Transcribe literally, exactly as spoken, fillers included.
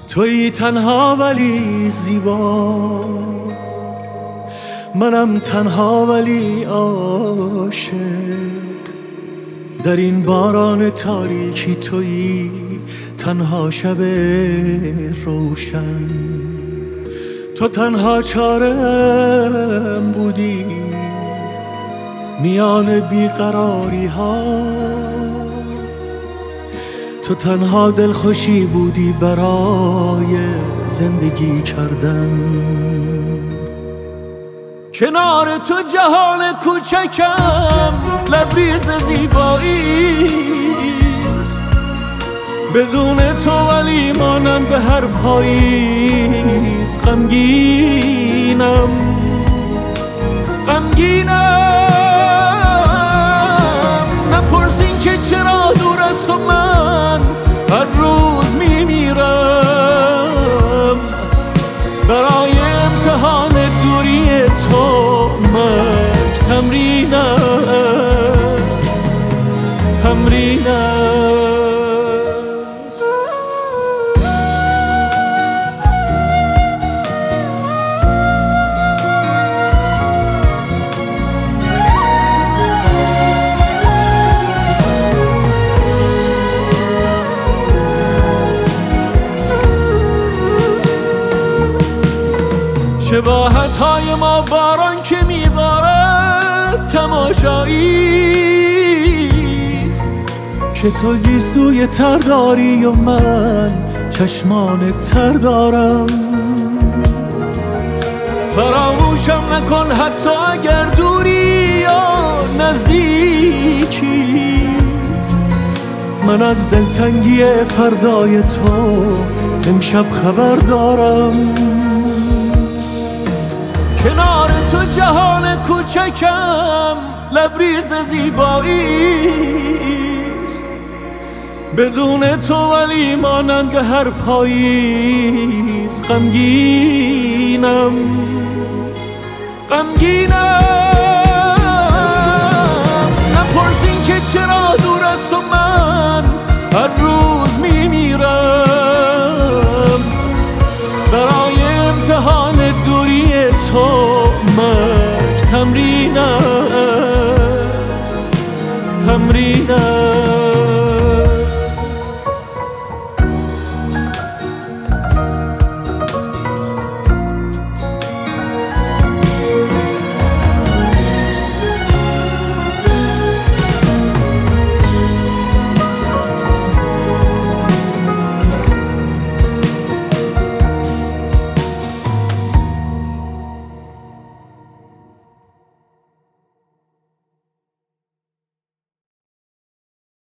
تویی تنها ولی زیبا، منم تنها ولی عاشق. در این باران تاریکی تویی تنها شب روشن. تو تنها چارم بودی میان بیقراری ها، تو تنها دلخوشی بودی برای زندگی کردن. کنار تو جهان کوچکم لبریز زیباییست، بدون تو ولی مانم به هر پاییز. غمگینم غمگینم نپرسین که چرا دور از تو من هر روز میمیرم. برای امتحان دوری تو مرگ تمرین است، تمرین است. شباهت های ما باران که میبارد تماشاییست، که تو گیسوی تر داری و من چشمان تر دارم. فراموشم نکن حتی اگر دوری یا نزدیکی، من از دلتنگی فردای تو امشب خبر دارم. کنار تو جهان کوچکم لبریز زیباییست، بدون تو ولی مانند هر پاییز. غمگینم غمگینم نپرسین که چرا دور از تو من هر روز میمیرم. برای امتحان دوری تو مرگ تمرین است، تمرین است.